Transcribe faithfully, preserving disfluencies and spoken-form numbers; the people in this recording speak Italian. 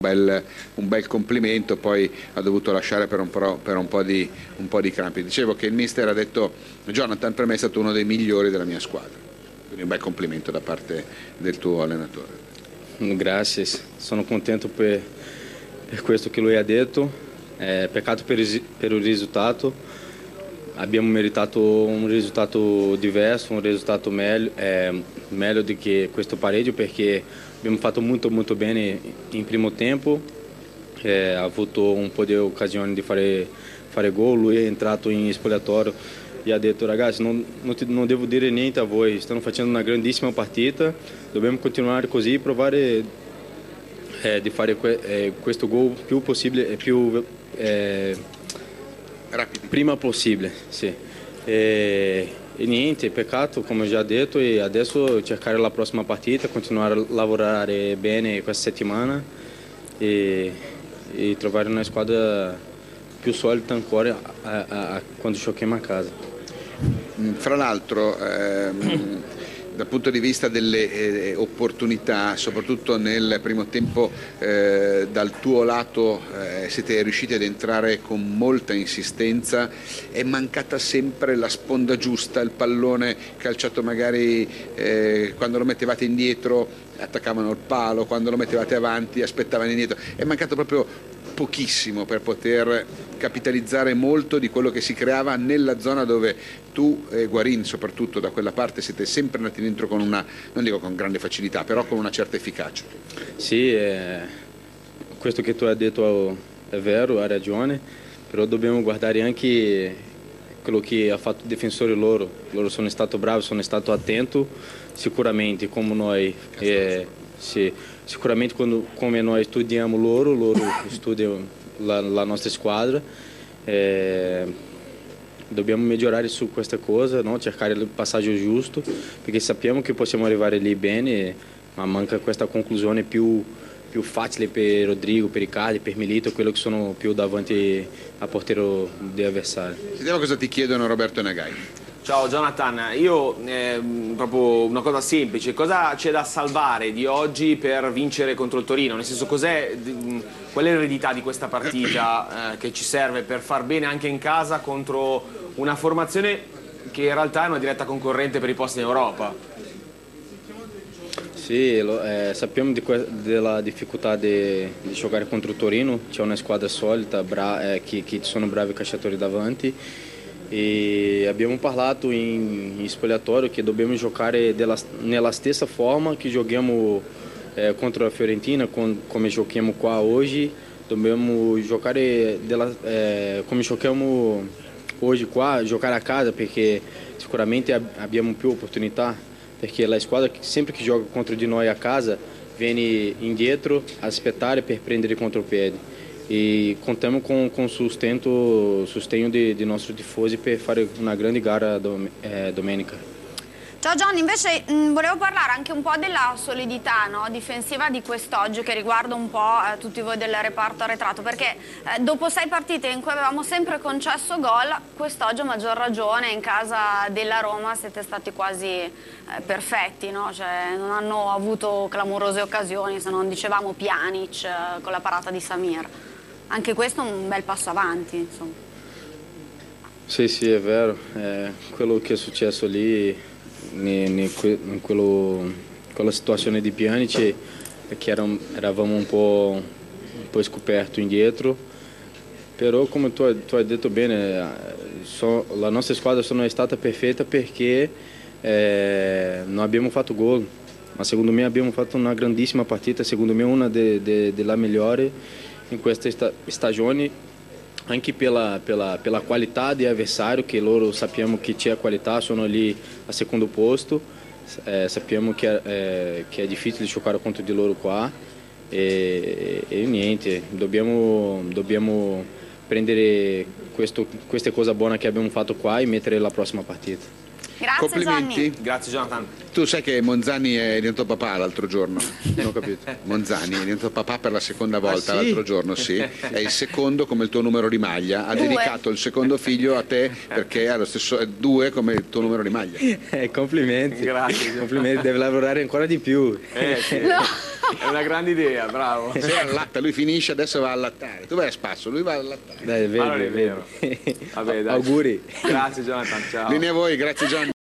bel, un bel complimento, poi ha dovuto lasciare per un po', per un po' di, un po' di crampi. Dicevo che il mister ha detto: Jonathan per me è stato uno dei migliori della mia squadra, quindi un bel complimento da parte del tuo allenatore. Grazie, sono contento per, per questo che lui ha detto, è peccato per, per il risultato, abbiamo meritato un risultato diverso, un risultato meglio, eh, meglio di che questo pareggio, perché abbiamo fatto molto molto bene in primo tempo, eh, ha avuto un po' di occasioni di fare, fare gol, lui è entrato in spogliatoio e ha detto: ragazzi, non, non, ti, non devo dire niente a voi, stanno facendo una grandissima partita, dobbiamo continuare così e provare eh, di fare que, eh, questo gol più possibile e più eh, prima possibile. Sì. E, e niente, peccato come ho già detto, e adesso cercare la prossima partita, continuare a lavorare bene questa settimana e, e trovare una squadra più solida ancora a, a, a, quando giochiamo a casa. Fra l'altro ehm, dal punto di vista delle eh, opportunità, soprattutto nel primo tempo, eh, dal tuo lato eh, siete riusciti ad entrare con molta insistenza, è mancata sempre la sponda giusta, il pallone calciato magari eh, quando lo mettevate indietro attaccavano il palo, quando lo mettevate avanti aspettavano indietro, è mancato proprio pochissimo per poter capitalizzare molto di quello che si creava nella zona dove tu e Guarin soprattutto da quella parte siete sempre andati dentro con una, non dico con grande facilità, però con una certa efficacia. Sì, eh, questo che tu hai detto è vero, hai ragione, però dobbiamo guardare anche quello che ha fatto i difensori loro, loro sono stati bravi, sono stato attento sicuramente come noi. Eh, sì, sicuramente quando, come noi studiamo loro, loro studiano la, la nostra squadra, eh, dobbiamo migliorare su questa cosa, no? Cercare il passaggio giusto, perché sappiamo che possiamo arrivare lì bene, ma manca questa conclusione più, più facile per Rodrigo, per Icardi, per Milito, quello che sono più davanti a portiere degli avversari. Sentiamo cosa ti chiedono Roberto e Nagai. Ciao Jonathan, io eh, proprio una cosa semplice, cosa c'è da salvare di oggi per vincere contro il Torino? Nel senso, cos'è, qual è l'eredità di questa partita eh, che ci serve per far bene anche in casa contro una formazione che in realtà è una diretta concorrente per i posti in Europa? Sì, lo, eh, sappiamo di della difficoltà di, di giocare contro il Torino, c'è una squadra solida bra eh, che, che sono bravi calciatori davanti. E abbiamo parlato in, in spogliatoio che dobbiamo giocare della, nella stessa forma che giochiamo eh, contro la Fiorentina, con, come giochiamo qua oggi, dobbiamo giocare della, eh, come giochiamo oggi qua, giocare a casa, perché sicuramente ab abbiamo più opportunità, perché la squadra sempre che gioca contro di noi a casa viene indietro a aspettare per prendere contropiede. E contiamo con, con sustento, sostegno dei, dei nostri tifosi per fare una grande gara dom eh, domenica. Ciao Johnny, invece mh, volevo parlare anche un po' della solidità, no, difensiva di quest'oggi, che riguarda un po' eh, tutti voi del reparto arretrato, perché eh, dopo sei partite in cui avevamo sempre concesso gol, quest'oggi a maggior ragione in casa della Roma siete stati quasi eh, perfetti, no? Cioè, non hanno avuto clamorose occasioni, se non dicevamo Pjanic eh, con la parata di Samir. Anche questo è un bel passo avanti, insomma. Sì, sì, è vero. Eh, quello che è successo lì, in quello, quella situazione di Pjanic, è che eravamo, eravamo un po', un po' scoperti indietro, però come tu, tu hai detto bene, so, la nostra squadra sono stata perfetta perché eh, non abbiamo fatto gol, ma secondo me abbiamo fatto una grandissima partita, secondo me una delle migliori in questa sta stagione, anche pela, pela, pela qualità di avversario, che loro sappiamo che c'è qualità, sono lì al secondo posto, eh, sappiamo che è, eh, che è difficile giocare contro di loro qua e, e niente, dobbiamo, dobbiamo prendere questo, queste cose buone che abbiamo fatto qua e mettere la prossima partita. Grazie Complimenti. Johnny. Grazie Jonathan. Tu sai che Monzani è diventato papà l'altro giorno? Non ho capito. Monzani è diventato papà per la seconda volta ah, sì? l'altro giorno, sì. È il secondo come il tuo numero di maglia. Ha Due. dedicato il secondo figlio a te perché ha lo stesso, è due come il tuo numero di maglia. Eh, complimenti. Grazie. Complimenti, deve lavorare ancora di più. Eh, sì. No. È una grande idea, bravo. Se allatta, lui finisce, adesso va a allattare. Tu vai a spasso, lui va a allattare. Dai, vedi, Allora è vero. vedi. Vabbè, dai. Auguri. Grazie Jonathan, ciao. Linea a voi, grazie Gianni.